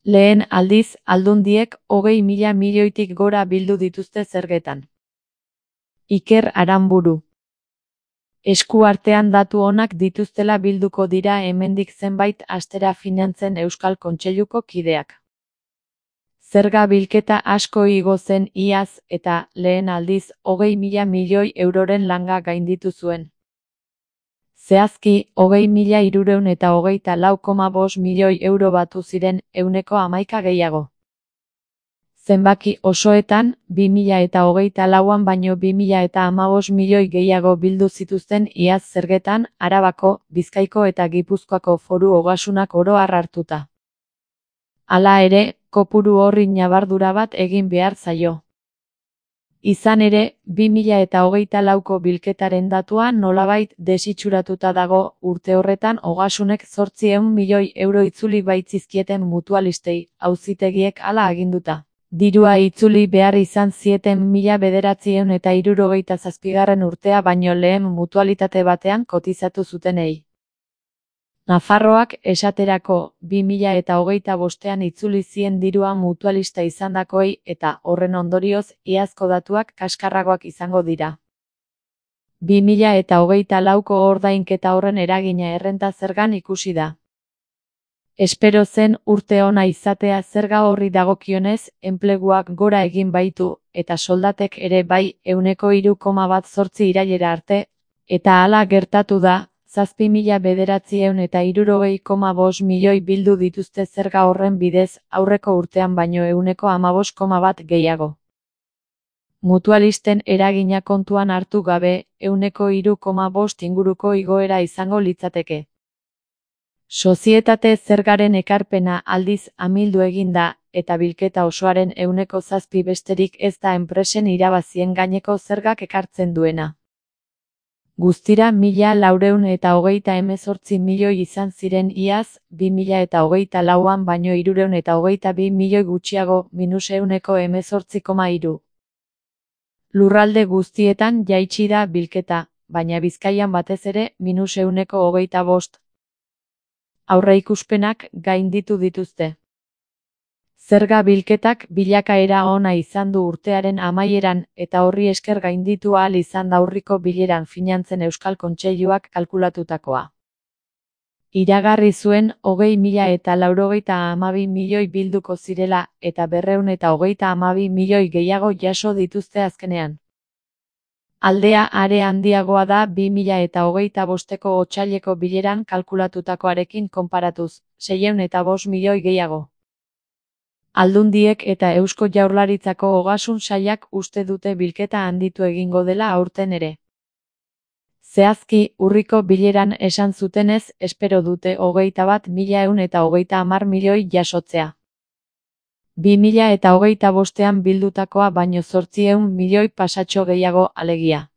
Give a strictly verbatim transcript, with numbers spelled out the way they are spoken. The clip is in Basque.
Lehen aldiz, aldundiek hogei mila milioitik gora bildu dituzte zergetan. Iker Aranburu. Esku artean datu onak dituztela bilduko dira hemendik zenbait astera Finantzen Euskal Kontseiluko kideak. Zerga bilketa asko igo zen iaz eta, lehen aldiz, hogei mila milioi euroren langa gainditu zuen. Zehazki, hogei mila hirurehun eta hogeita lau koma bost milioi euro batu ziren, ehuneko hamaika gehiago. Zenbaki osoetan, bi mila eta hogeita lauan baino bi mila eta hamabost milioi gehiago bildu zituzten iaz zergetan, Arabako, Bizkaiko eta Gipuzkoako foru ogasunak oro har hartuta. Hala ere, kopuru horri ñabardura bat egin behar zaio. Izan ere, bi mila eta hogeita lauko bilketaren datua nolabait desitxuratuta dago, urte horretan ogasunek zortziehun milioi euro itzuli baitzizkieten mutualistei, auzitegiek hala aginduta. Dirua itzuli behar izan zieten mila bederatziehun eta hirurogeita zazpigarren urtea baino lehen mutualitate batean kotizatu zutenei. Nafarroak esaterako, bi mila eta hogeita bostean itzuli zien dirua mutualista izandakoei eta, horren ondorioz, iazko datuak kaskarragoak izango dira. bi mila eta hogeita lauko ordainketa horren eragina errenta zergan ikusi da. Espero zen urte ona izatea zerga horri dagokionez, enpleguak gora egin baitu, eta soldatek ere bai, ehuneko hiru koma bat zortzi irailera arte, eta hala gertatu da, zazpi mila bederatziehun eta hirurogei koma bost milioi bildu dituzte zerga horren bidez, aurreko urtean baino ehuneko hamabost koma bat gehiago. Mutualisten eragina kontuan hartu gabe, ehuneko hiru koma bost inguruko igoera izango litzateke. Sozietate zergaren ekarpena aldiz amildu egin da, eta bilketa osoaren ehuneko zazpi besterik ez da enpresen irabazien gaineko zergak ekartzen duena. Guztira mila laurehun eta hogeita hemezortzi milioi izan ziren iaz, bi mila eta hogeita lauan baino hirurehun eta hogeita bi milioi gutxiago, minus ehuneko hemezortzi koma hiru. Lurralde guztietan jaitsi da bilketa, baina Bizkaian batez ere, minus ehuneko hogeita bost. Aurreikuspenak gainditu dituzte. Zerga bilketak bilakaera ona izan du urtearen amaieran eta horri esker gainditu ahal izan da aurriko bileran Finantzen Euskal Kontseiluak kalkulatutakoa. Iragarri zuen hogei mila eta laurogeita hamabi milioi bilduko zirela eta berrehun eta hogeita hamabi milioi gehiago jaso dituzte azkenean. Aldea are handiagoa da bi mila eta hogeita bosteko otsaileko bileran kalkulatutakoarekin konparatuz, seiehun eta bost milioi gehiago. Aldundiek eta Eusko Jaurlaritzako Ogasun Sailak uste dute bilketa handitu egingo dela aurten ere. Zehazki, urriko bileran esan zutenez, espero dute hogeita bat mila ehun eta hogeita hamar milioi jasotzea. bi mila eta hogeita bostean bildutakoa baino zortziehun milioi pasatxo gehiago alegia.